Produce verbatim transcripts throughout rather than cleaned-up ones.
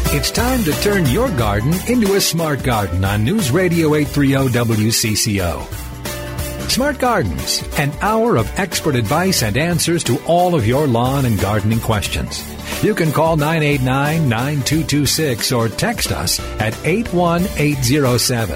It's time to turn your garden into a smart garden on News Radio eight thirty W C C O. Smart Gardens, an hour of expert advice and answers to all of your lawn and gardening questions. You can call nine eight nine, nine two two six or text us at eight one eight zero seven.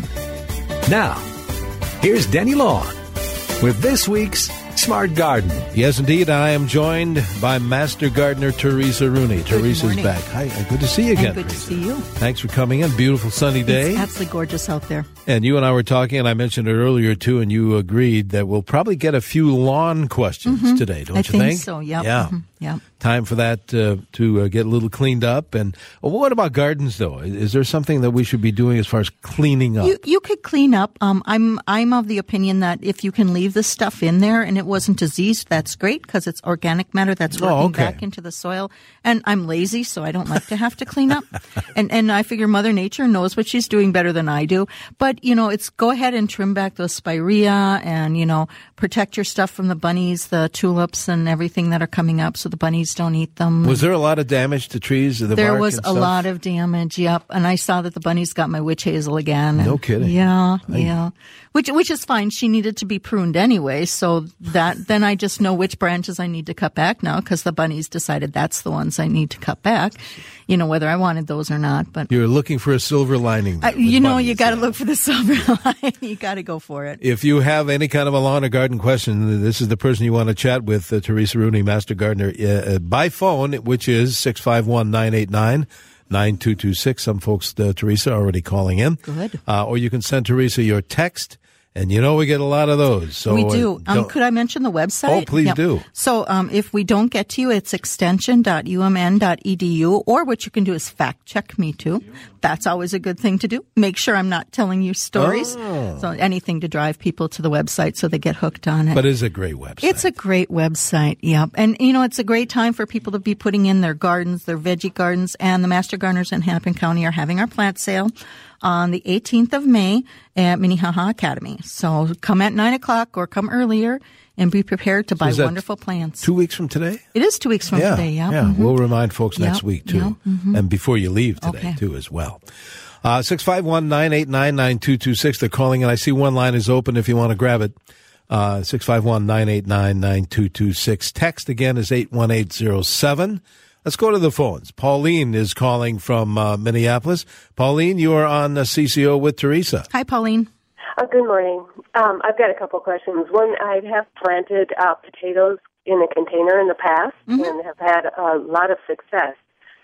Now, here's Denny Long with this week's Smart Garden. Yes, indeed. I am joined by Master Gardener Teresa Rooney. Good Teresa's morning. back. Hi, good to see you again. And good Teresa. to see you. Thanks for coming in. Beautiful sunny day. It's absolutely gorgeous out there. And you and I were talking, and I mentioned it earlier too, and you agreed that we'll probably get a few lawn questions Mm-hmm. today, don't I you think think? so, yep. Yeah. Mm-hmm. Yep. Time for that uh, to uh, get a little cleaned up. And well, what about gardens, though? Is, is there something that we should be doing as far as cleaning up? You you could clean up. Um, I'm I'm of the opinion that if you can leave this stuff in there and it wasn't diseased, that's great because it's organic matter that's working Oh, okay. back into the soil. And I'm lazy, so I don't like to have to clean up. and and I figure Mother Nature knows what she's doing better than I do. But you know, it's go ahead and trim back those spirea and you know protect your stuff from the bunnies, the tulips, and everything that are coming up, so the bunnies don't eat them. Was there a lot of damage to trees? The There bark was and a stuff? lot of damage, yep. And I saw that the bunnies got my witch hazel again. No And- kidding. Yeah, I- yeah. Which which is fine. She needed to be pruned anyway, so that then I just know which branches I need to cut back now because the bunnies decided that's the ones I need to cut back. You know, whether I wanted those or not. But You're looking for a silver lining. uh, there with you know, bunnies, you got to yeah. look for the silver line. You got to go for it. If you have any kind of a lawn or garden question, this is the person you want to chat with, uh, Teresa Rooney, Master Gardener, uh, by phone, which is six five one, nine eight nine, nine two two six. Some folks, uh, Teresa, are already calling in. Good. Uh, or you can send Teresa your text, and you know we get a lot of those. So we uh, do. Um, don't- could I mention the website? Oh, please Yep. do. So um, if we don't get to you, it's extension dot u m n dot e d u, or what you can do is fact check me too. That's always a good thing to do. Make sure I'm not telling you stories. Oh. So anything to drive people to the website so they get hooked on it. But it's a great website. It's a great website, yep. And, you know, it's a great time for people to be putting in their gardens, their veggie gardens, and the Master Gardeners in Hennepin County are having our plant sale on the eighteenth of May at Minnehaha Academy. So come at nine o'clock or come earlier and be prepared to buy is that wonderful plants. Two weeks from today? It is two weeks from yeah, today, yeah. Yeah, Mhm. we'll remind folks Yep, next week, too. yep, mhm. And before you leave today, Okay. too, as well. Uh, six five one, nine eight nine, nine two two six. They're calling, and I see one line is open if you want to grab it. Uh, six five one, nine eight nine, nine two two six. Text again is eight one eight zero seven. Let's go to the phones. Pauline is calling from uh, Minneapolis. Pauline, you are on uh, C C O with Teresa. Hi, Pauline. Uh, good morning. Um, I've got a couple questions. One, I have planted uh, potatoes in a container in the past Mm-hmm. and have had a lot of success.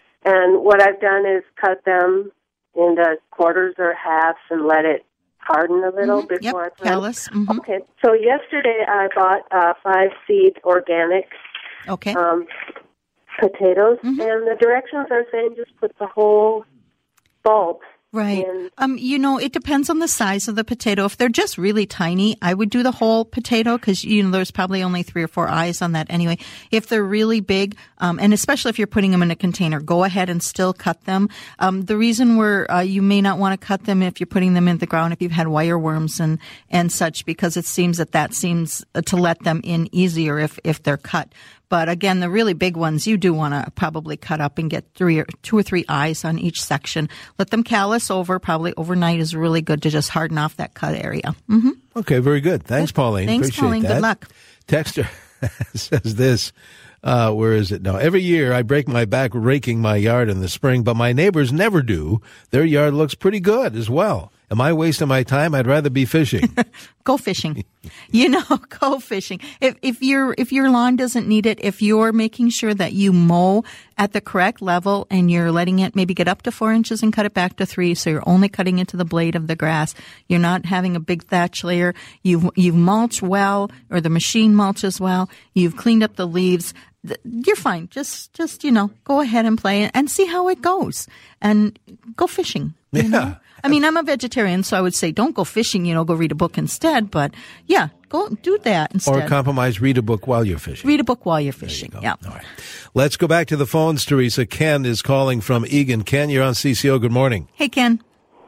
And what I've done is cut them into quarters or halves and let it harden a little Mhm. before Yep, I plant. callus. Mhm. Okay. So yesterday I bought uh, five seed organic Okay. um, potatoes, Mhm. and the directions are saying just put the whole bulb. Right. And- Um, you know, it depends on the size of the potato. If they're just really tiny, I would do the whole potato because, you know, there's probably only three or four eyes on that anyway. If they're really big, um, and especially if you're putting them in a container, go ahead and still cut them. Um, the reason where uh, you may not want to cut them if you're putting them in the ground, if you've had wire worms and, and such, because it seems that that seems to let them in easier if, if they're cut. But again, the really big ones, you do want to probably cut up and get three or two or three eyes on each section. Let them callus over. Probably overnight is really good to just harden off that cut area. Mm-hmm. Okay, very good. Thanks, Pauline. Thanks, Appreciate Pauline. that. Good luck. Texter says this. Uh, where is it now? Every year I break my back raking my yard in the spring, but my neighbors never do. Their yard looks pretty good as well. Am I wasting my time? I'd rather be fishing. Go fishing. You know, go fishing. If if your if your lawn doesn't need it, if you're making sure that you mow at the correct level and you're letting it maybe get up to four inches and cut it back to three, so you're only cutting into the blade of the grass. You're not having a big thatch layer. You've you've mulched well, or the machine mulches well. You've cleaned up the leaves. You're fine. Just just you know, go ahead and play and see how it goes, and go fishing. You Yeah. know? I mean, I'm a vegetarian, so I would say don't go fishing, you know, go read a book instead. But yeah, go do that instead. Or compromise, read a book while you're fishing. Read a book while you're There you fishing. go. Yeah. All right. Let's go back to the phones, Teresa. Ken is calling from Egan. Ken, you're on C C O. Good morning. Hey, Ken.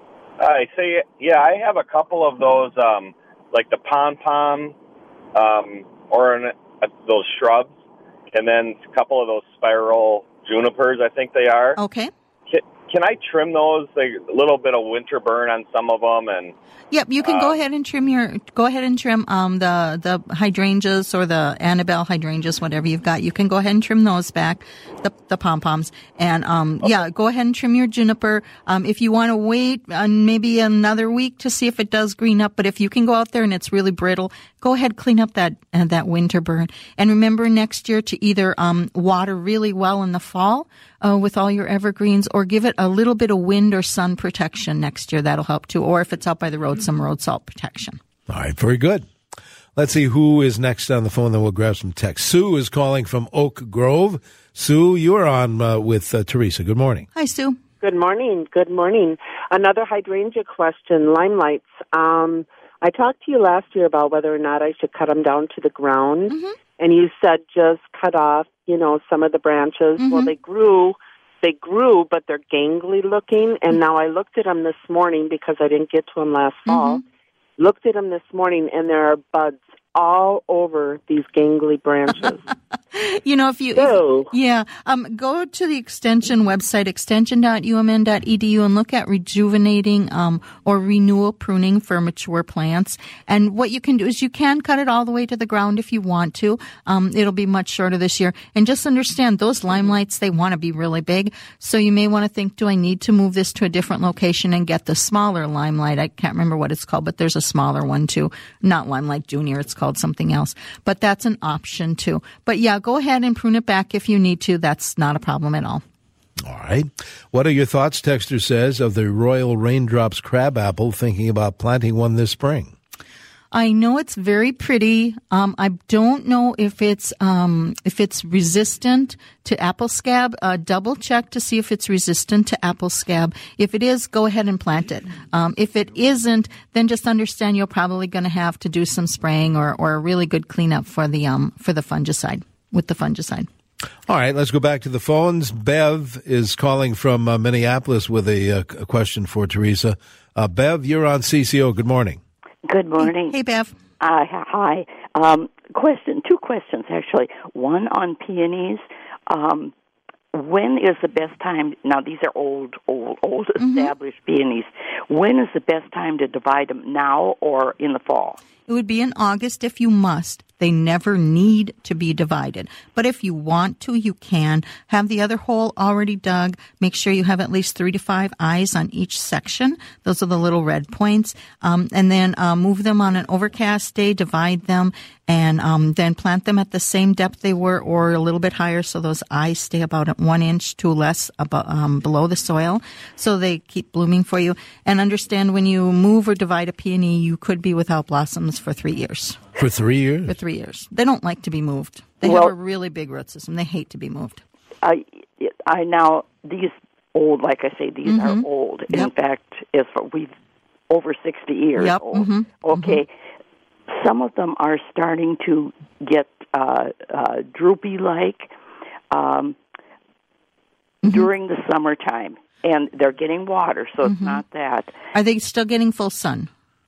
Hi. So, yeah, I have a couple of those, um, like the pom-pom um, or an, uh, those shrubs, and then a couple of those spiral junipers, I think they are. Okay. Can, can I trim those? Like, a little bit of winter burn on some of them, and Yep, you can uh, go ahead and trim your go ahead and trim um the the hydrangeas or the Annabelle hydrangeas, whatever you've got. You can go ahead and trim those back, the the pom poms, and um okay. yeah, go ahead and trim your juniper. Um, if you want to wait uh, maybe another week to see if it does green up, but if you can go out there and it's really brittle, go ahead, clean up that uh, that winter burn, and remember next year to either um water really well in the fall uh, with all your evergreens, or give it a little bit of wind or sun protection next year. That'll help too. Or if it's out by the road, some road salt protection. All right, very good. Let's see who is next on the phone, then we'll grab some text. Sue is calling from Oak Grove. Sue, you are on uh, with uh, Teresa. Good morning. Hi, Sue. Good morning. Good morning. Another hydrangea question, limelights. Um, I talked to you last year about whether or not I should cut them down to the ground, mm-hmm. and you said just cut off, you know, some of the branches. Mm-hmm. Well, they grew. They grew, but they're gangly looking, and now I looked at them this morning because I didn't get to them last fall. Mm-hmm. Looked at them this morning, and there are buds all over these gangly branches. You know, if you, if, yeah, um, go to the Extension website, extension dot u m n dot e d u, and look at rejuvenating um, or renewal pruning for mature plants. And what you can do is you can cut it all the way to the ground if you want to. Um, it'll be much shorter this year. And just understand those limelights, they want to be really big. So you may want to think, do I need to move this to a different location and get the smaller limelight? I can't remember what it's called, but there's a smaller one too. Not Limelight Junior, it's called something else. But that's an option too. But yeah, go ahead and prune it back if you need to. That's not a problem at all. All right. What are your thoughts, Texter says, of the Royal Raindrops crabapple, thinking about planting one this spring? I know it's very pretty. Um, I don't know if it's um, if it's resistant to apple scab. Uh, double check to see if it's resistant to apple scab. If it is, go ahead and plant it. Um, if it isn't, then just understand you're probably going to have to do some spraying or, or a really good cleanup for the um for the fungicide with the fungicide. All right, let's go back to the phones. Bev is calling from uh, Minneapolis with a, uh, a question for Teresa. Uh, Bev, you're on C C O. Good morning. Good morning. Hey, hey Bev. Uh, hi. Um, question, two questions, actually. One on peonies. Um, when is the best time? Now, these are old, old, old mm-hmm. established peonies. When is the best time to divide them, now or in the fall? It would be in August if you must. They never need to be divided. But if you want to, you can. Have the other hole already dug. Make sure you have at least three to five eyes on each section. Those are the little red points. Um, and then uh, move them on an overcast day, divide them, and um, then plant them at the same depth they were or a little bit higher so those eyes stay about at one inch to less above, um, below the soil so they keep blooming for you. And understand when you move or divide a peony, you could be without blossoms for three years. For three years? For three years. They don't like to be moved. They well, have a really big root system. They hate to be moved. I, I now, these old, like I say, these mm-hmm. are old. Yep. In fact, as for, we've over sixty years yep. old. Mm-hmm. Okay. Mm-hmm. Some of them are starting to get uh, uh, droopy-like um, mm-hmm. during the summertime. And they're getting water, so mm-hmm. it's not that. Are they still getting full sun?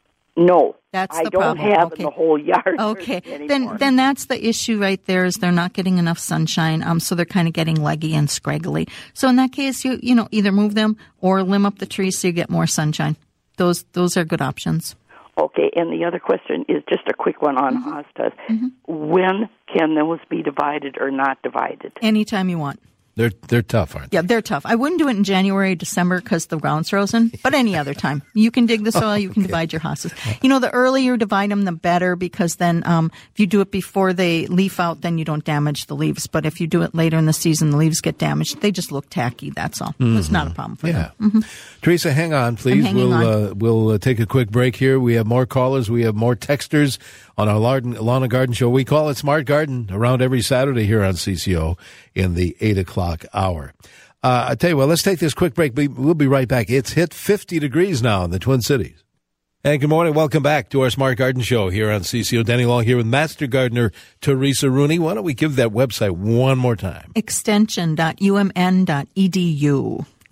No. That's I the don't problem. have okay. in the whole yard. Okay, then then that's the issue right there. Is they're not getting enough sunshine, um, so they're kind of getting leggy and scraggly. So in that case, you you know either move them or limb up the tree so you get more sunshine. Those those are good options. Okay, and the other question is just a quick one on mm-hmm. hostas. Mm-hmm. When can those be divided or not divided? Anytime you want. They're they're tough, aren't they? Yeah, they're tough. I wouldn't do it in January, December because the ground's frozen, but any other time. You can dig the soil, oh, you can okay. divide your hostas. You know, the earlier you divide them, the better, because then um, if you do it before they leaf out, then you don't damage the leaves. But if you do it later in the season, the leaves get damaged. They just look tacky, that's all. Mm-hmm. It's not a problem for yeah. them. Mm-hmm. Teresa, hang on, please. I'm we'll on. Uh, we'll uh, take a quick break here. We have more callers. We have more texters on our Lawn and Garden Show. We call it Smart Garden around every Saturday here on C C O in the eight o'clock hour. Uh, I tell you what, let's take this quick break. We'll be right back. It's hit fifty degrees now in the Twin Cities. And good morning. Welcome back to our Smart Garden Show here on C C O. Danny Long here with Master Gardener Teresa Rooney. Why don't we give that website one more time? extension dot u m n dot e d u.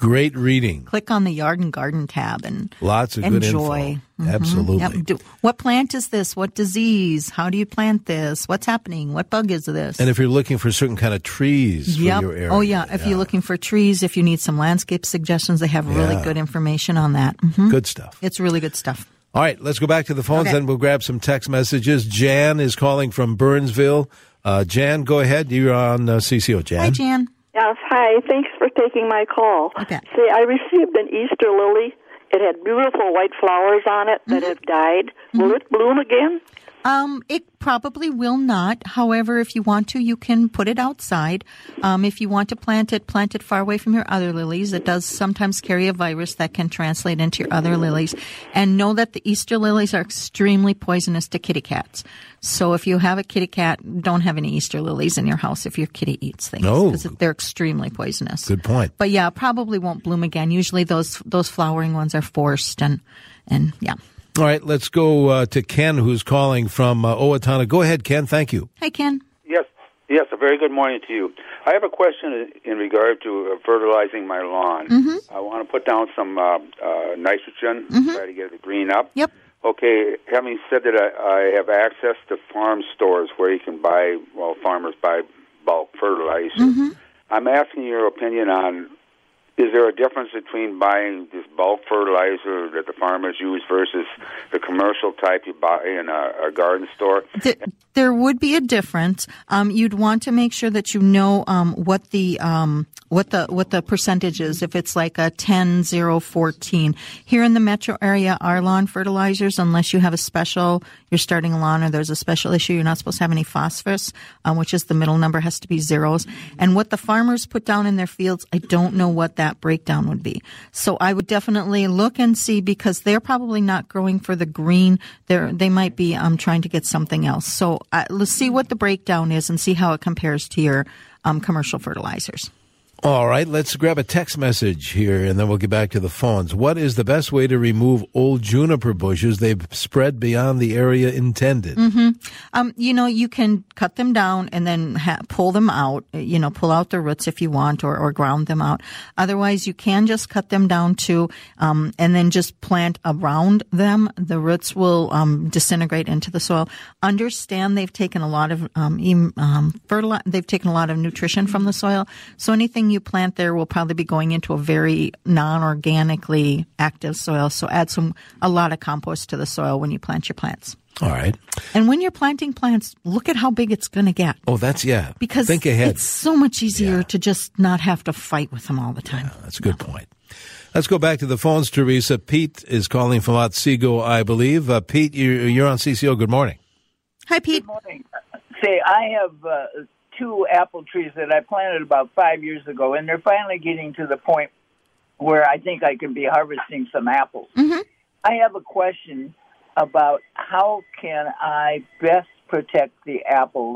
Great reading. Click on the Yard and Garden tab and Lots of good enjoy. info. Mm-hmm. Absolutely. Yep. Do, what plant is this? What disease? How do you plant this? What's happening? What bug is this? And if you're looking for certain kind of trees yep. for your area. Oh, yeah. If yeah. you're looking for trees, if you need some landscape suggestions, they have really Yeah. good information on that. Mm-hmm. Good stuff. It's really good stuff. All right, let's go back to the phones, Okay. then we'll grab some text messages. Jan is calling from Burnsville. Uh, Jan, go ahead. You're on uh, C C O, Jan. Hi, Jan. Yes, hi. Thanks for taking my call. Okay. See, I received an Easter lily. It had beautiful white flowers on it that Mm-hmm. have died. Will it bloom again? Um, it probably will not. However, if you want to, you can put it outside. Um, if you want to plant it, plant it far away from your other lilies. It does sometimes carry a virus that can translate into your other lilies. And know that the Easter lilies are extremely poisonous to kitty cats. So if you have a kitty cat, don't have any Easter lilies in your house if your kitty eats things. Oh. Because they're extremely poisonous. Good point. But yeah, probably won't bloom again. Usually those, those flowering ones are forced and, and yeah. All right, let's go uh, to Ken, who's calling from uh, Owatonna. Go ahead, Ken. Thank you. Hi, Ken. Yes, yes. A very good morning to you. I have a question in regard to uh, fertilizing my lawn. Mm-hmm. I want to put down some uh, uh, nitrogen, Mm-hmm. try to get it green up. Yep. Okay, having said that, I, I have access to farm stores where you can buy, well, farmers buy bulk fertilizer. Mm-hmm. I'm asking your opinion on, is there a difference between buying this bulk fertilizer that the farmers use versus the commercial type you buy in a, a garden store? Th- There would be a difference. Um, you'd want to make sure that you know um, what the um, what the what the percentage is. If it's like a ten, zero, fourteen. Here in the metro area, our lawn fertilizers, unless you have a special, you're starting a lawn or there's a special issue, you're not supposed to have any phosphorus, um, which is the middle number has to be zeros. And what the farmers put down in their fields, I don't know what that breakdown would be. So I would definitely look and see because they're probably not growing for the green. They're they might be um, trying to get something else. So Uh, let's see what the breakdown is and see how it compares to your um, commercial fertilizers. All right, let's grab a text message here, and then we'll get back to the phones. What is the best way to remove old juniper bushes? They've spread beyond the area intended. Mm-hmm. Um, you know, you can cut them down and then ha- pull them out, you know, pull out the roots if you want or, or ground them out. Otherwise, you can just cut them down too, um, and then just plant around them. The roots will um, disintegrate into the soil. Understand they've taken a lot of um, um, fertilizer, they've taken a lot of nutrition from the soil. So anything you plant there will probably be going into a very non-organically active soil. So add some a lot of compost to the soil when you plant your plants. All right. And when you're planting plants, look at how big it's going to get. Oh, that's, yeah. Because think ahead. It's so much easier Yeah. to just not have to fight with them all the time. Yeah, that's a good point. Let's go back to the phones, Teresa. Pete is calling from Otsego, I believe. Uh, Pete, you're, you're on C C O. Good morning. Hi, Pete. Good morning. Say, I have uh, two apple trees that I planted about five years ago, and they're finally getting to the point where I think I can be harvesting some apples. Mm-hmm. I have a question about how can I best protect the apples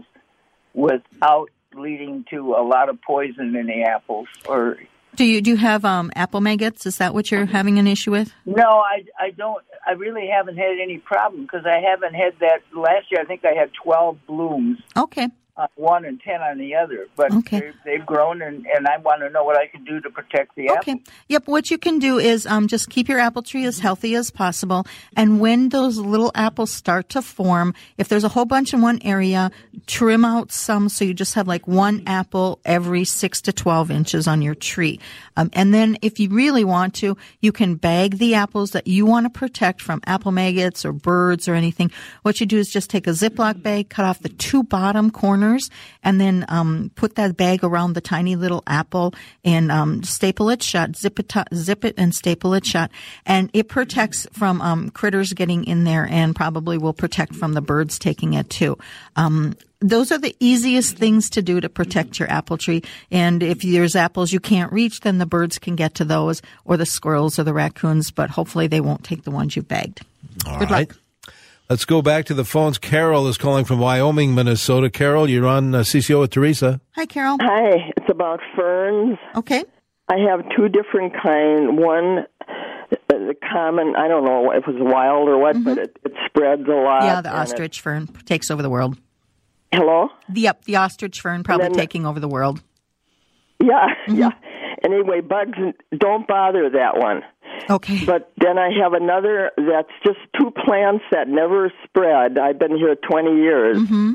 without leading to a lot of poison in the apples. Or Do you do you have um, apple maggots? Is that what you're having an issue with? no, I, I don't. I really haven't had any problem because I haven't had that. Last year, I think I had twelve blooms. Okay. On one and ten on the other, but Okay. they've, they've grown, and, and I want to know what I can do to protect the Okay. apple. Yep. What you can do is um, just keep your apple tree as healthy as possible. And when those little apples start to form, if there's a whole bunch in one area, trim out some so you just have like one apple every six to twelve inches on your tree. Um, and then if you really want to, you can bag the apples that you want to protect from apple maggots or birds or anything. What you do is just take a Ziploc bag, cut off the two bottom corners, and then um, put that bag around the tiny little apple and um, staple it shut, zip it, t- zip it and staple it shut. And it protects from um, critters getting in there and probably will protect from the birds taking it too. Um, those are the easiest things to do to protect your apple tree. And if there's apples you can't reach, then the birds can get to those, or the squirrels or the raccoons, but hopefully they won't take the ones you've bagged. All Good right. luck. Let's go back to the phones. Carol is calling from Wyoming, Minnesota. Carol, you're on uh, C C O with Teresa. Hi, Carol. Hi, it's about ferns. Okay. I have two different kind. One, uh, the common, I don't know if it was wild or what, Mm-hmm. but it, it spreads a lot. Yeah, the and ostrich fern takes over the world. It, hello? Yep, the ostrich fern probably then- taking over the world. Yeah, Mm-hmm. yeah. Anyway, bugs don't bother that one. Okay. But then I have another that's just two plants that never spread. I've been here twenty years. Mm-hmm.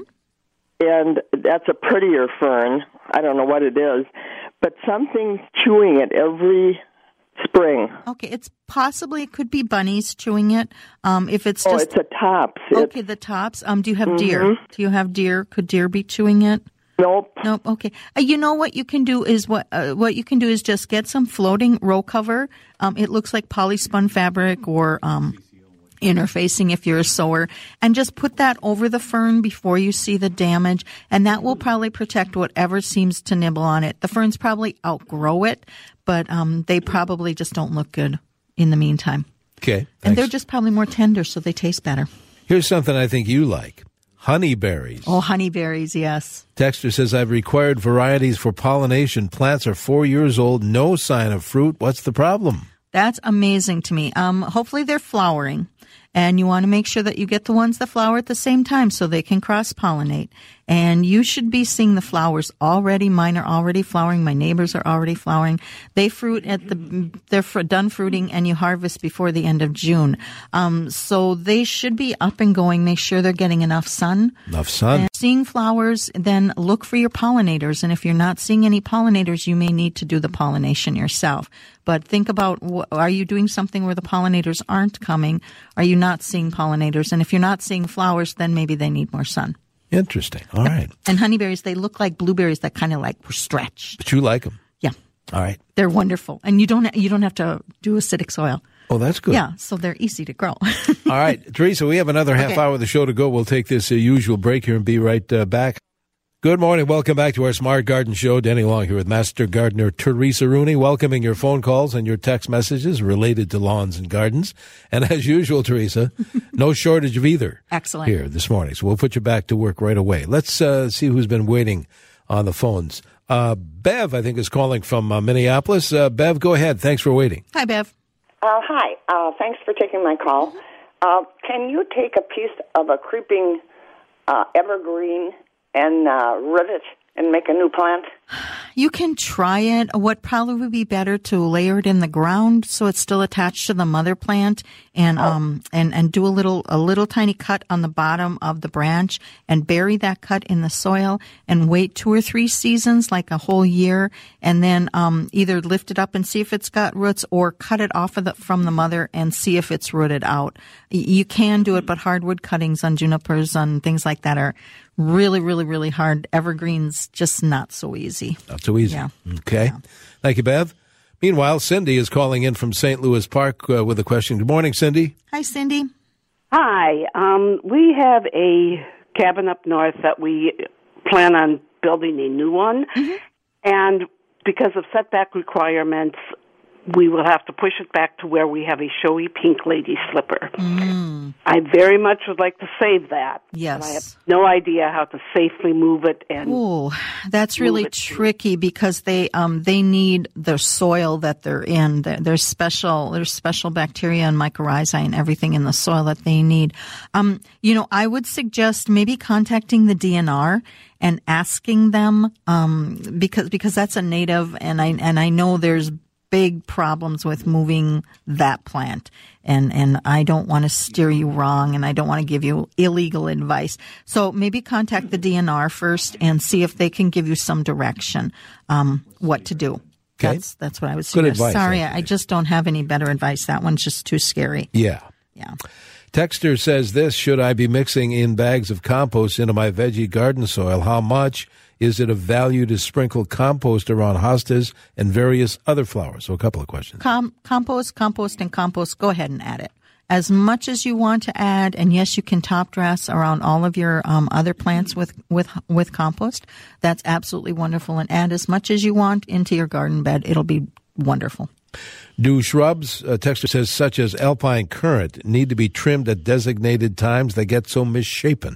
And that's a prettier fern. I don't know what it is. But something's chewing it every spring. Okay, it's possibly, it could be bunnies chewing it. Um, if it's just... Oh, it's the tops. Okay, it's, the tops. Um, do you have mm-hmm. deer? Do you have deer? Could deer be chewing it? Nope. Nope. Okay. Uh, you know what you can do is what uh, what you can do is just get some floating row cover. Um, it looks like polyspun fabric or um, interfacing if you're a sewer, and just put that over the fern before you see the damage, and that will probably protect whatever seems to nibble on it. The ferns probably outgrow it, but um, they probably just don't look good in the meantime. Okay. Thanks. And they're just probably more tender, so they taste better. Here's something I think you like. Honeyberries. Oh, honeyberries, yes. Texter says, I've required varieties for pollination. Plants are four years old, no sign of fruit. What's the problem? That's amazing to me. Um, hopefully they're flowering. And you want to make sure that you get the ones that flower at the same time so they can cross-pollinate. And you should be seeing the flowers already. Mine are already flowering. My neighbors are already flowering. They fruit at the, they're fr- done fruiting, and you harvest before the end of June. Um, so they should be up and going. Make sure they're getting enough sun. Enough sun. And seeing flowers, then look for your pollinators. And if you're not seeing any pollinators, you may need to do the pollination yourself. But think about, are you doing something where the pollinators aren't coming? Are you not seeing pollinators? And if you're not seeing flowers, then maybe they need more sun. Interesting. All right. And honeyberries, they look like blueberries that kind of like were stretched. But you like them. Yeah. All right. They're wonderful. And you don't you don't have to do acidic soil. Oh, that's good. Yeah, so they're easy to grow. All right. Teresa, we have another half Okay. hour of the show to go. We'll take this uh, usual break here and be right uh, back. Good morning. Welcome back to our Smart Garden Show. Danny Long here with Master Gardener Teresa Rooney, welcoming your phone calls and your text messages related to lawns and gardens. And as usual, Teresa, no shortage of either. Excellent. Here this morning. So we'll put you back to work right away. Let's uh, see who's been waiting on the phones. Uh, Bev, I think, is calling from uh, Minneapolis. Uh, Bev, go ahead. Thanks for waiting. Hi, Bev. Uh, hi. Uh, thanks for taking my call. Uh, can you take a piece of a creeping uh, evergreen and uh, root it and make a new plant? You can try it. What probably would be better to layer it in the ground so it's still attached to the mother plant, and oh. um and and do a little a little tiny cut on the bottom of the branch and bury that cut in the soil and wait two or three seasons, like a whole year, and then um either lift it up and see if it's got roots, or cut it off of the, from the mother and see if it's rooted out. You can do it, but hardwood cuttings on junipers and things like that are really, really, really hard. Evergreens, just not so easy. Not so easy. Yeah. Okay. Yeah. Thank you, Bev. Meanwhile, Cindy is calling in from Saint Louis Park uh, with a question. Good morning, Cindy. Hi, Cindy. Hi. Um, we have a cabin up north that we plan on building a new one. Mm-hmm. And because of setback requirements, we will have to push it back to where we have a showy pink lady slipper. Mm. I very much would like to save that. Yes. But I have no idea how to safely move it. And oh, that's really tricky because they um they need the soil that they're in. There- There's special there's special bacteria and mycorrhizae and everything in the soil that they need. Um, you know, I would suggest maybe contacting the D N R and asking them um because because that's a native, and I and I know there's big problems with moving that plant. And, and I don't want to steer you wrong, and I don't want to give you illegal advice. So maybe contact the D N R first and see if they can give you some direction, um, what to do. Okay. That's, that's what I would Good suggest. advice, Sorry, actually. I just don't have any better advice. That one's just too scary. Yeah. Yeah. Texter says this: should I be mixing in bags of compost into my veggie garden soil? How much? Is it of value to sprinkle compost around hostas and various other flowers? So a couple of questions. Com- compost, compost, and compost. Go ahead and add it. As much as you want to add, and yes, you can top dress around all of your um, other plants with, with with compost. That's absolutely wonderful. And add as much as you want into your garden bed. It'll be wonderful. Do shrubs, uh, Texter says, such as alpine currant, need to be trimmed at designated times? They get so misshapen.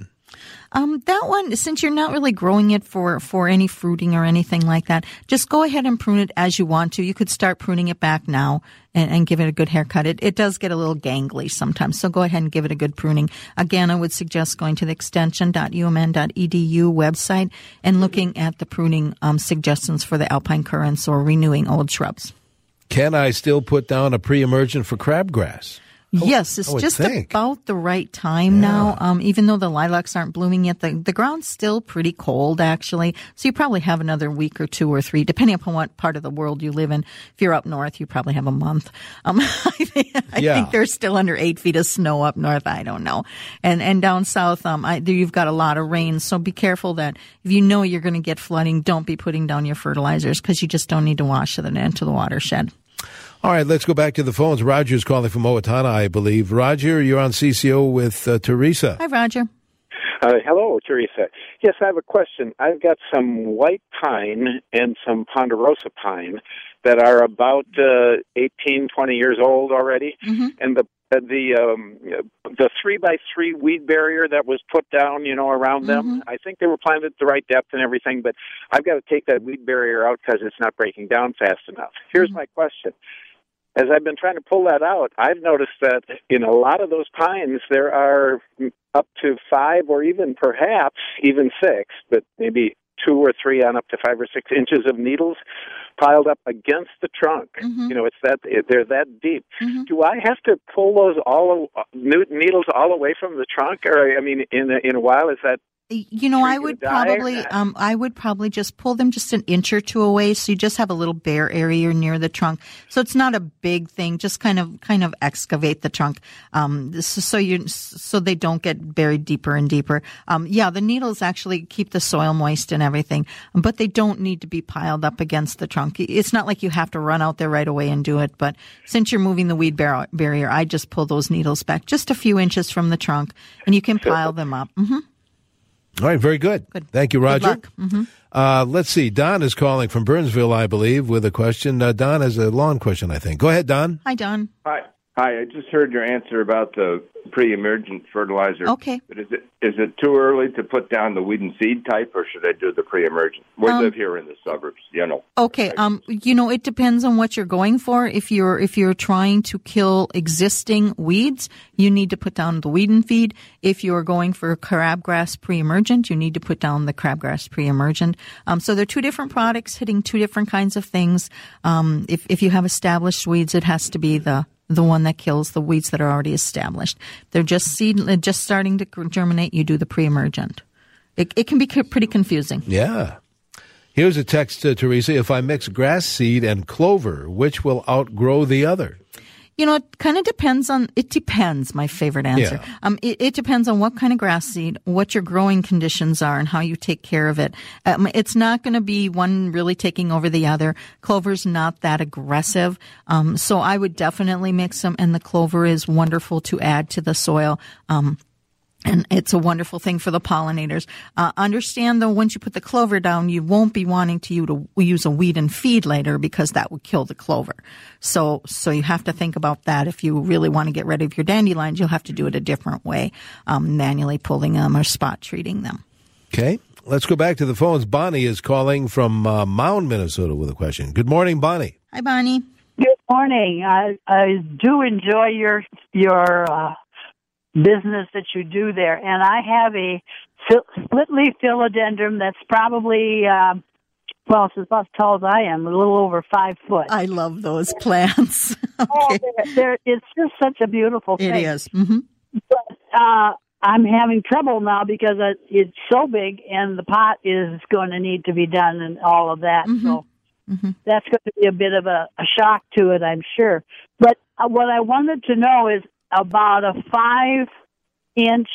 Um, that one, since you're not really growing it for, for any fruiting or anything like that, just go ahead and prune it as you want to. You could start pruning it back now and, and give it a good haircut. It, it does get a little gangly sometimes, so go ahead and give it a good pruning. Again, I would suggest going to the extension dot u m n dot e d u website and looking at the pruning um, suggestions for the alpine currants or renewing old shrubs. Can I still put down a pre-emergent for crabgrass? Yes, it's just think. about the right time yeah. now. Um, even though the lilacs aren't blooming yet, the, the ground's still pretty cold, actually. So you probably have another week or two or three, depending upon what part of the world you live in. If you're up north, you probably have a month. Um, I, think, I yeah. think there's still under eight feet of snow up north. I don't know. And and down south, um, I, you've got a lot of rain. So be careful that if you know you're going to get flooding, don't be putting down your fertilizers because you just don't need to wash it into the watershed. All right, let's go back to the phones. Roger's calling from Owatonna, I believe. Roger, you're on C C O with uh, Teresa. Hi, Roger. Uh, hello, Teresa. Yes, I have a question. I've got some white pine and some ponderosa pine that are about uh, eighteen, twenty years old already, mm-hmm. and the uh, the um, the three by three weed barrier that was put down, you know, around mm-hmm. them. I think they were planted at the right depth and everything, but I've got to take that weed barrier out because it's not breaking down fast enough. Here's mm-hmm. my question. As I've been trying to pull that out, I've noticed that in a lot of those pines, there are up to five or even perhaps even six, but maybe two or three on up to five or six inches of needles piled up against the trunk. Mm-hmm. You know, it's that they're that deep. Mm-hmm. Do I have to pull those all needles all away from the trunk, or I mean, in a, in a while, is that? You know, I would probably, um, I would probably just pull them just an inch or two away, so you just have a little bare area near the trunk. So it's not a big thing. Just kind of, kind of excavate the trunk, um, so you, so they don't get buried deeper and deeper. Um, yeah, the needles actually keep the soil moist and everything, but they don't need to be piled up against the trunk. It's not like you have to run out there right away and do it. But since you're moving the weed bar- barrier, I just pull those needles back just a few inches from the trunk, and you can pile them up. Mm-hmm. All right, very good. good. Thank you, Roger. Good luck. Mm-hmm. Uh, let's see. Don is calling from Burnsville, I believe, with a question. Uh, Don has a lawn question, I think. Go ahead, Don. Hi, Don. Hi. Hi. I just heard your answer about the pre-emergent fertilizer. Okay. But is it is it too early to put down the weed and seed type, or should I do the pre-emergent? We um, live here in the suburbs, you know. Okay. Um. You know, it depends on what you're going for. If you're if you're trying to kill existing weeds, you need to put down the weed and feed. If you're going for crabgrass pre-emergent, you need to put down the crabgrass pre-emergent. Um. So they're two different products hitting two different kinds of things. Um. If if you have established weeds, it has to be the the one that kills the weeds that are already established. They're just seed, just starting to germinate. You do the pre-emergent. It, it can be pretty confusing. Yeah. Here's a text to Teresa. If I mix grass seed and clover, which will outgrow the other? You know, it kind of depends on, it depends, my favorite answer. Yeah. Um, it, it depends on what kind of grass seed, what your growing conditions are, and how you take care of it. Um, it's not going to be one really taking over the other. Clover's not that aggressive. Um, so I would definitely mix them, and the clover is wonderful to add to the soil. Um, And it's a wonderful thing for the pollinators. Uh, understand, though, once you put the clover down, you won't be wanting to, you to use a weed and feed later because that would kill the clover. So, so you have to think about that. If you really want to get rid of your dandelions, you'll have to do it a different way, um, manually pulling them or spot treating them. Okay. Let's go back to the phones. Bonnie is calling from uh, Mound, Minnesota with a question. Good morning, Bonnie. Hi, Bonnie. Good morning. I, I do enjoy your, your, uh, business that you do there, and I have a split leaf philodendron that's probably uh, well, it's about as tall as I am, a little over five foot. I love those plants. Okay. Oh, they're, they're, it's just such a beautiful thing. It is. Mm-hmm. But uh, I'm having trouble now because it's so big, and the pot is going to need to be done and all of that. Mm-hmm. So mm-hmm. that's going to be a bit of a, a shock to it, I'm sure. But uh, what I wanted to know is about a five-inch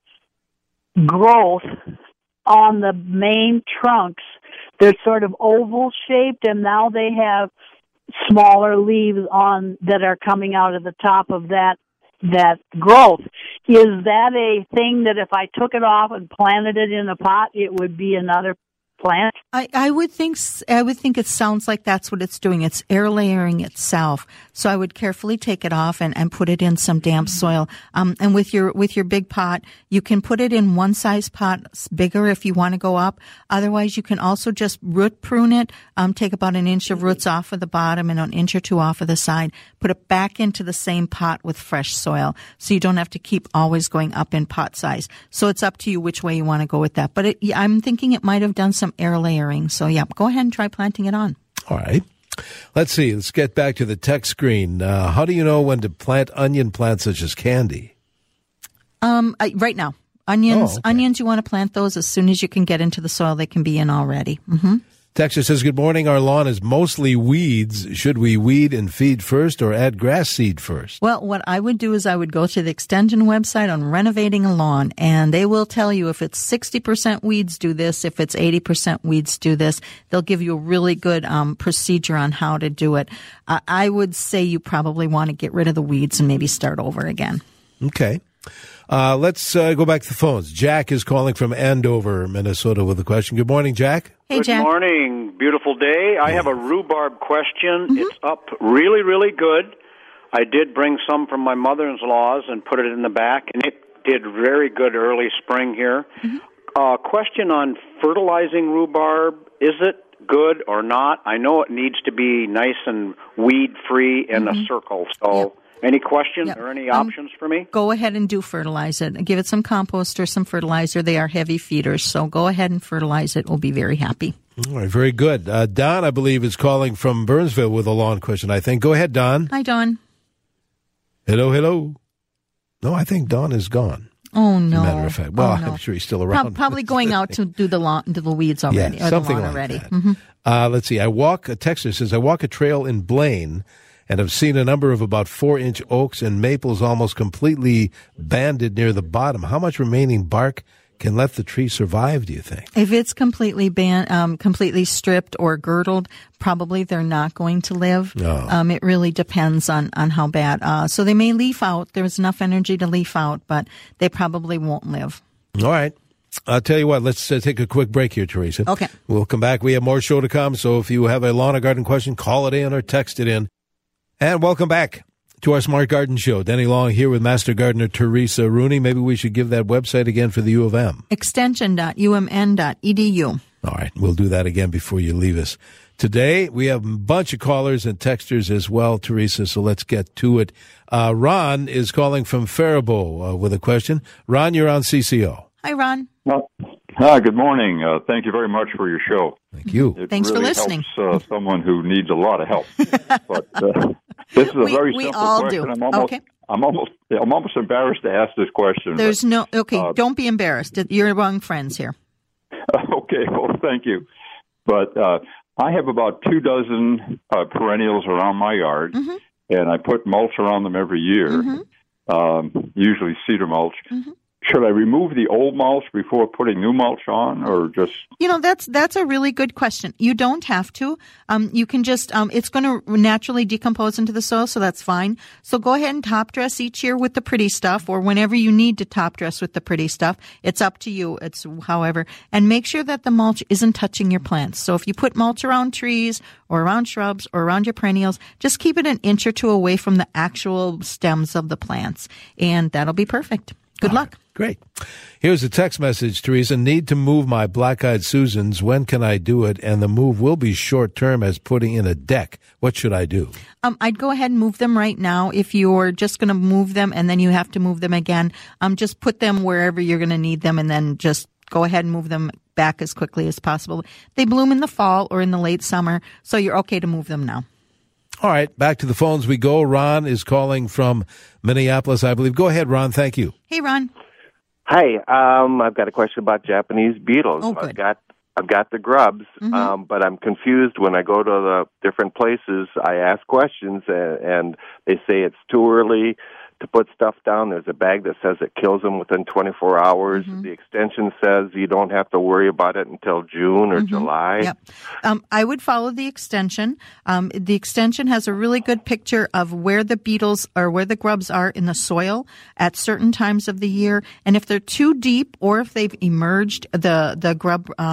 growth on the main trunks. They're sort of oval-shaped, and now they have smaller leaves on that are coming out of the top of that that growth. Is that a thing that if I took it off and planted it in a pot, it would be another plant? I, I would think I would think it sounds like that's what it's doing. It's air layering itself. So I would carefully take it off and, and put it in some damp soil. Um, and with your with your big pot, you can put it in one size pot bigger if you want to go up. Otherwise, you can also just root prune it. Um, take about an inch of roots off of the bottom and an inch or two off of the side. Put it back into the same pot with fresh soil, so you don't have to keep always going up in pot size. So it's up to you which way you want to go with that. But it, I'm thinking it might have done some air layering. So, yeah, go ahead and try planting it on. All right. Let's see. Let's get back to the text screen. Uh, how do you know when to plant onion plants such as candy? Um, I, right now. Onions, Oh, okay. onions, you want to plant those as soon as you can get into the soil they can be in already. Mm-hmm. Texter says, good morning. Our lawn is mostly weeds. Should we weed and feed first or add grass seed first? Well, what I would do is I would go to the Extension website on renovating a lawn, and they will tell you if it's sixty percent weeds, do this. If it's eighty percent weeds, do this. They'll give you a really good um, procedure on how to do it. Uh, I would say you probably want to get rid of the weeds and maybe start over again. Okay. Uh, let's uh, go back to the phones. Jack is calling from Andover, Minnesota with a question. Good morning, Jack. Hey, Good Jack. morning. Beautiful day. I have a rhubarb question. Mm-hmm. It's up really, really good. I did bring some from my mother-in-law's and put it in the back, and it did very good early spring here. Mm-hmm. Uh, question on fertilizing rhubarb. Is it good or not? I know it needs to be nice and weed-free in mm-hmm. a circle, so... Yep. Any questions yep. or any um, options for me? Go ahead and do fertilize it. Give it some compost or some fertilizer. They are heavy feeders, so go ahead and fertilize it. We'll be very happy. All right, very good. Uh, Don, I believe, is calling from Burnsville with a lawn question, I think. Go ahead, Don. Hi, Don. Hello, hello. No, I think Don is gone. Oh, no. As a matter of fact. Well, oh, no. I'm sure he's still around. Pro- probably going out to do the lawn, do the weeds already. Yeah, or something the lawn like already. that. Mm-hmm. Uh, let's see. I walk, a texter says, I walk a trail in Blaine and have seen a number of about four-inch oaks and maples almost completely banded near the bottom. How much remaining bark can let the tree survive, do you think? If it's completely ban- um, completely stripped or girdled, probably they're not going to live. No. Um, it really depends on, on how bad. Uh, so they may leaf out. There's enough energy to leaf out, but they probably won't live. All right. I'll tell you what, let's uh, take a quick break here, Teresa. Okay. We'll come back. We have more show to come, so if you have a lawn or garden question, call it in or text it in. And welcome back to our Smart Garden Show. Denny Long here with Master Gardener Teresa Rooney. Maybe we should give that website again for the U of M. extension dot u m n dot e d u. All right, we'll do that again before you leave us. Today, we have a bunch of callers and texters as well, Teresa, so let's get to it. Uh, Ron is calling from Faribault uh, with a question. Ron, you're on C C O. Hi, Ron. Well, hi, good morning. Uh, thank you very much for your show. Thank you. It Thanks really for listening. helps uh, someone who needs a lot of help. But uh, this is a we, very we simple all question. do. I'm almost, okay. I'm almost, I'm almost embarrassed to ask this question. There's but, no, okay, uh, don't be embarrassed. You're among friends here. Okay, well, thank you. But uh, I have about two dozen uh, perennials around my yard, mm-hmm. and I put mulch around them every year, mm-hmm. um, usually cedar mulch. Mm-hmm. Should I remove the old mulch before putting new mulch on, or just? You know, that's that's a really good question. You don't have to. Um, you can just, um, it's going to naturally decompose into the soil, so that's fine. So go ahead and top dress each year with the pretty stuff, or whenever you need to top dress with the pretty stuff. It's up to you. It's however, and make sure that the mulch isn't touching your plants. So if you put mulch around trees or around shrubs or around your perennials, just keep it an inch or two away from the actual stems of the plants, and that'll be perfect. Good luck. Right. Great. Here's a text message, Teresa. Need to move my black-eyed Susans. When can I do it? And the move will be short-term as putting in a deck. What should I do? Um, I'd go ahead and move them right now. If you're just going to move them and then you have to move them again, um, just put them wherever you're going to need them and then just go ahead and move them back as quickly as possible. They bloom in the fall or in the late summer, so you're okay to move them now. All right, back to the phones we go. Ron is calling from Minneapolis, I believe. Go ahead, Ron. Thank you. Hey, Ron. Hi, um, I've got a question about Japanese beetles. Oh, good. I've got I've got the grubs, mm-hmm. um, but I'm confused when I go to the different places. I ask questions, and, and they say it's too early to put stuff down. There's a bag that says it kills them within twenty-four hours. Mm-hmm. The extension says you don't have to worry about it until June or mm-hmm. July. Yep. Um, I would follow the extension. Um, the extension has a really good picture of where the beetles or where the grubs are in the soil at certain times of the year. And if they're too deep or if they've emerged, the, the grub um,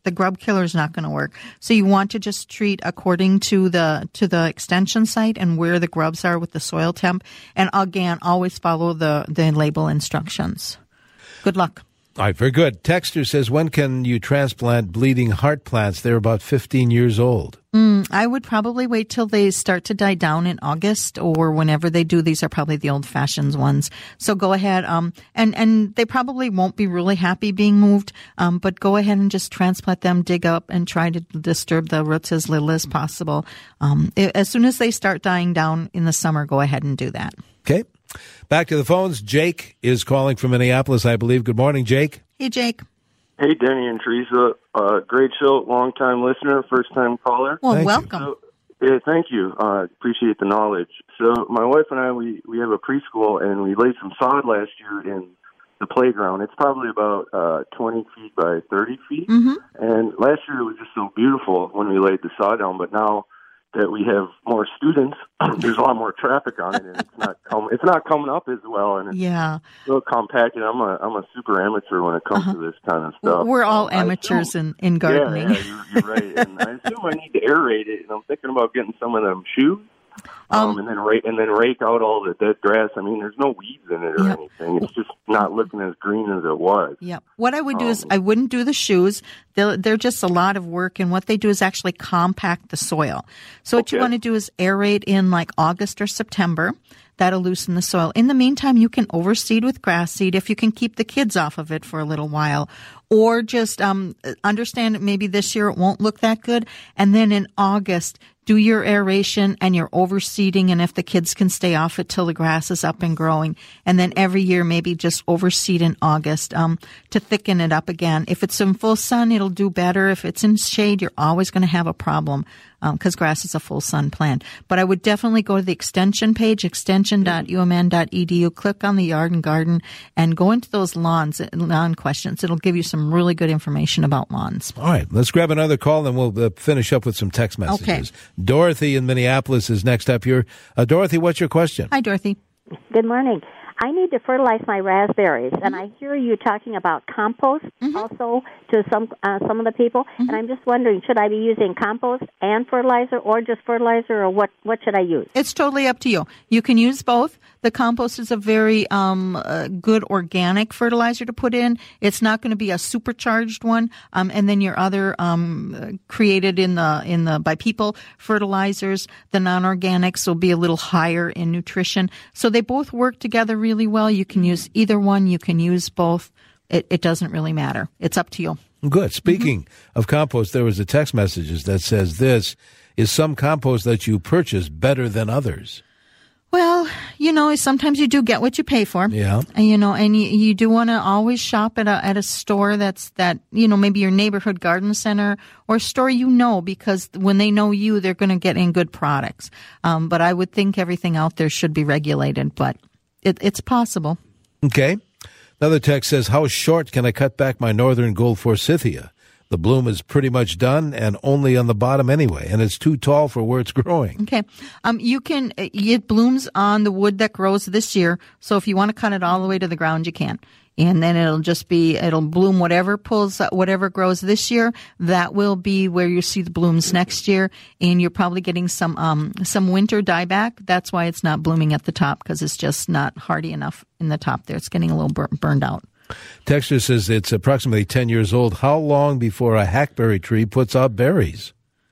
The grub killer is not going to work. So you want to just treat according to the to the extension site and where the grubs are with the soil temp. And again, always follow the, the label instructions. Good luck. All right, very good. Texter says, when can you transplant bleeding heart plants? They're about fifteen years old. Mm, I would probably wait till they start to die down in August or whenever they do. These are probably the old-fashioned ones. So go ahead. Um, and, and they probably won't be really happy being moved, um, but go ahead and just transplant them, dig up, and try to disturb the roots as little as possible. Um, as soon as they start dying down in the summer, go ahead and do that. Okay. Back to the phones. Jake is calling from Minneapolis, I believe. Good morning, Jake. Hey, Jake. Hey, Denny and Teresa. Uh, great show, long-time listener, first-time caller. Well, thank welcome. So, yeah, thank you. Uh, appreciate the knowledge. So my wife and I, we, we have a preschool, and we laid some sod last year in the playground. It's probably about uh, twenty feet by thirty feet. Mm-hmm. And last year it was just so beautiful when we laid the sod down, but now that we have more students, there's a lot more traffic on it, and it's not com- it's not coming up as well, and it's yeah. so compacted. I'm a I'm a super amateur when it comes uh-huh. to this kind of stuff. We're all um, amateurs assume, in, in gardening. Yeah, yeah you're, you're right. And I assume I need to aerate it, and I'm thinking about getting some of them shoes. Um, um, and then rake and then rake out all the dead grass. I mean, there's no weeds in it or yep. anything. It's just not looking as green as it was. Yeah. What I would do um, is I wouldn't do the shoes. They're, they're just a lot of work, and what they do is actually compact the soil. So what okay. you want to do is aerate in like August or September. That'll loosen the soil. In the meantime, you can overseed with grass seed if you can keep the kids off of it for a little while. Or just um, understand that maybe this year it won't look that good. And then in August, do your aeration and your overseeding, and if the kids can stay off it till the grass is up and growing. And then every year maybe just overseed in August um, to thicken it up again. If it's in full sun, it'll do better. If it's in shade, you're always going to have a problem because um, grass is a full sun plant. But I would definitely go to the extension page, extension dot u m n dot e d u, click on the yard and garden, and go into those lawns, lawn questions. It'll give you some really good information about lawns. All right, let's grab another call, and we'll uh, finish up with some text messages. Okay. Dorothy in Minneapolis is next up here. Uh, Dorothy, what's your question? Hi, Dorothy. Good morning. I need to fertilize my raspberries, mm-hmm. and I hear you talking about compost mm-hmm. also to some uh, some of the people, mm-hmm. and I'm just wondering, should I be using compost and fertilizer, or just fertilizer, or what, what should I use? It's totally up to you. You can use both. The compost is a very um, uh, good organic fertilizer to put in. It's not going to be a supercharged one. Um, and then your other um, created in the in the by people fertilizers, the non-organics will be a little higher in nutrition. So they both work together really well. You can use either one. You can use both. It, it doesn't really matter. It's up to you. Good. Speaking mm-hmm. of compost, there was a text message that says this: is some compost that you purchase better than others? Well, you know, sometimes you do get what you pay for. Yeah. And, you know, and you, you do want to always shop at a at a store that's that, you know, maybe your neighborhood garden center or store you know, because when they know you, they're going to get in good products. Um, but I would think everything out there should be regulated, but it, it's possible. Okay. Another text says, how short can I cut back my northern gold forsythia? The bloom is pretty much done and only on the bottom anyway, and it's too tall for where it's growing. Okay. Um, you can, it blooms on the wood that grows this year, so if you want to cut it all the way to the ground, you can. And then it'll just be, it'll bloom whatever pulls, whatever grows this year. That will be where you see the blooms next year. And you're probably getting some, um, some winter dieback. That's why it's not blooming at the top, because it's just not hardy enough in the top there. It's getting a little bur- burned out. Texter says it's approximately ten years old. How long before a hackberry tree puts out berries?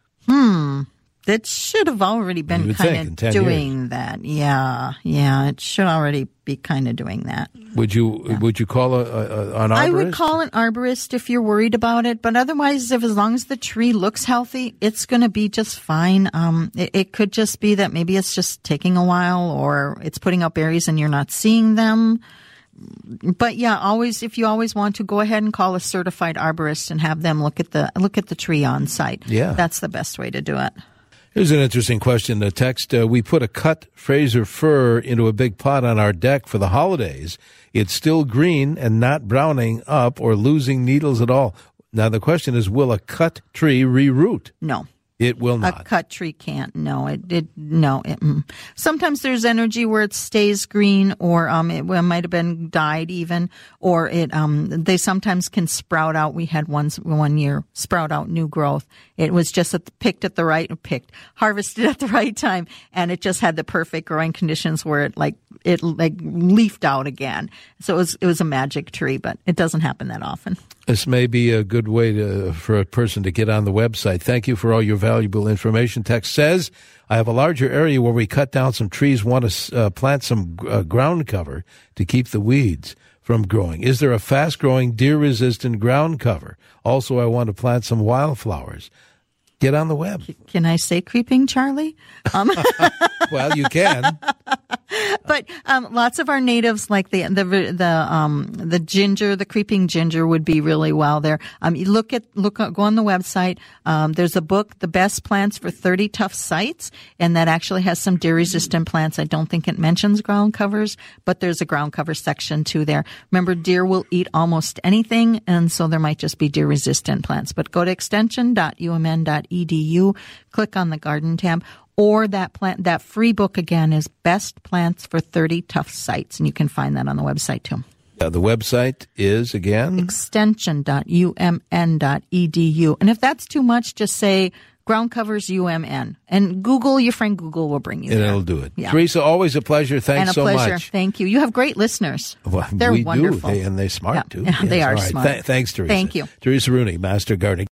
Hmm. That should have already been kind of doing years. that. Yeah. Yeah. It should already be kind of doing that. Would you yeah. would you call a, a, an arborist? I would call an arborist if you're worried about it. But otherwise, if as long as the tree looks healthy, it's going to be just fine. Um, it, it could just be that maybe it's just taking a while, or it's putting out berries and you're not seeing them. But yeah, always, if you always want to, go ahead and call a certified arborist and have them look at the look at the tree on site. Yeah. That's the best way to do it. Here's an interesting question. The text, uh, we put a cut Fraser fir into a big pot on our deck for the holidays. It's still green and not browning up or losing needles at all. Now the question is, will a cut tree reroot? No. It will not. A cut tree can't. No, it did. No. It, mm. Sometimes there's energy where it stays green, or um, it, well, it might have been dyed even, or it um, they sometimes can sprout out. We had one one year sprout out new growth. It was just at the, picked at the right, picked harvested at the right time, and it just had the perfect growing conditions where it like it like leafed out again. So it was it was a magic tree, but it doesn't happen that often. This may be a good way to, for a person to get on the website. Thank you for all your valuable information. Text says, I have a larger area where we cut down some trees, want to uh, plant some uh, ground cover to keep the weeds from growing. Is there a fast-growing, deer-resistant ground cover? Also, I want to plant some wildflowers. Get on the web. Can I say creeping Charlie? Um. Well, you can. But um, lots of our natives, like the the the um, the ginger, the creeping ginger, would be really well there. Um, you look at look go on the website. Um, there's a book, The Best Plants for thirty Tough Sites, and that actually has some deer-resistant plants. I don't think it mentions ground covers, but there's a ground cover section too there. Remember, deer will eat almost anything, and so there might just be deer-resistant plants. But go to extension dot u m n dot e d u, click on the garden tab. Or that plant, that free book again is Best Plants for thirty Tough Sites, and you can find that on the website too. Uh, the website is again extension dot u m n dot e d u. And if that's too much, just say ground covers U M N, and Google, your friend Google will bring you and there. It'll do it. Yeah. Teresa, always a pleasure. Thanks and a so pleasure. much. Thank you. You have great listeners. Well, They're we wonderful. do, they, and they're smart yeah. too. Yeah, yes. they are All right. smart. Th- thanks, Teresa. Thank you. Teresa Rooney, Master Gardening.